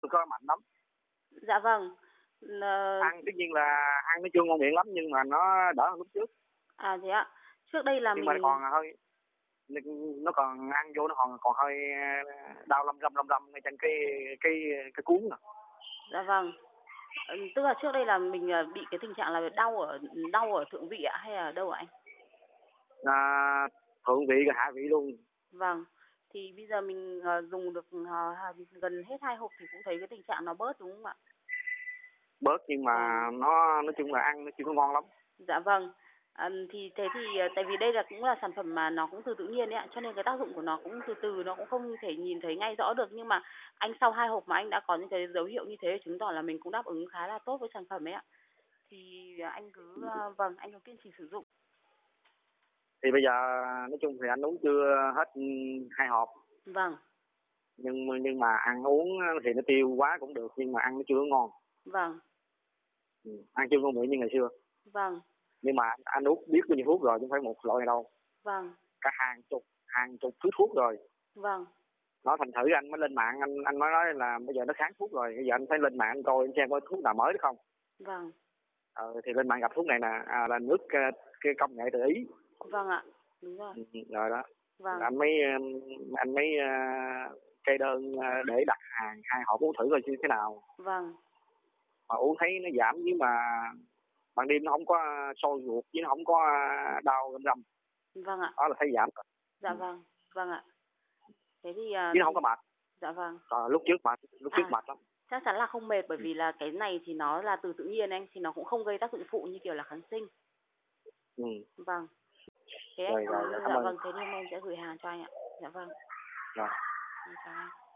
có mạnh lắm. Dạ vâng. Ăn tất nhiên là ăn nó chưa ngon miệng lắm nhưng mà nó đỡ hơn lúc trước. À thế ạ. Trước đây là Nhưng mình mà còn hơi, nó còn ăn vô nó còn hơi đau lâm lâm ngay trên cái cuống nè. Dạ vâng. Tức là trước đây là mình bị cái tình trạng là đau ở thượng vị ạ hay là đâu ạ anh? Thượng vị và hạ vị luôn. Vâng. Thì bây giờ mình dùng được gần hết 2 hộp thì cũng thấy cái tình trạng nó bớt đúng không ạ? Bớt nhưng mà nó nói chung là ăn nó chưa có ngon lắm. Dạ vâng. Thì tại vì đây là cũng là sản phẩm mà nó cũng từ tự nhiên ấy ạ, cho nên cái tác dụng của nó cũng từ từ, nó cũng không thể nhìn thấy ngay rõ được, nhưng mà anh sau 2 hộp mà anh đã có những cái dấu hiệu như thế chứng tỏ là mình cũng đáp ứng khá là tốt với sản phẩm ấy ạ. Thì anh cứ anh cứ kiên trì sử dụng. Thì bây giờ nói chung thì anh uống chưa hết 2 hộp. Vâng. Nhưng mà ăn uống thì nó tiêu quá cũng được nhưng mà ăn nó chưa có ngon. Vâng. Ăn chưa ngon miệng như ngày xưa. Vâng. Nhưng mà anh uống biết bao nhiêu thuốc rồi chứ không phải một loại này đâu. Vâng. Cả hàng chục thứ thuốc rồi. Vâng. Nó thành thử anh mới lên mạng anh mới nói là bây giờ nó kháng thuốc rồi, bây giờ anh phải lên mạng anh coi anh xem có thuốc nào mới được không. Vâng. Thì lên mạng gặp thuốc này nè, là nước cái công nghệ từ Ý. Vâng ạ, đúng rồi. Rồi đó. Vâng. Anh mới kê đơn để đặt hàng 2 hộp uống thử coi như thế nào. Vâng. Mà uống thấy nó giảm nhưng mà ban đêm nó không có sôi ruột với nó không có đau râm râm. Vâng ạ. Đó là thấy giảm rồi. Dạ vâng. Vâng ạ. Thế thì chứ nó không có mệt. Dạ vâng. Lúc trước mệt lắm. Chắc chắn là không mệt bởi vì là cái này thì nó là từ tự nhiên anh, thì nó cũng không gây tác dụng phụ như kiểu là kháng sinh. Vâng. Thế anh rồi, dạ vâng, thế nên em sẽ gửi hàng cho anh ạ. Dạ vâng. Rồi. Chào anh.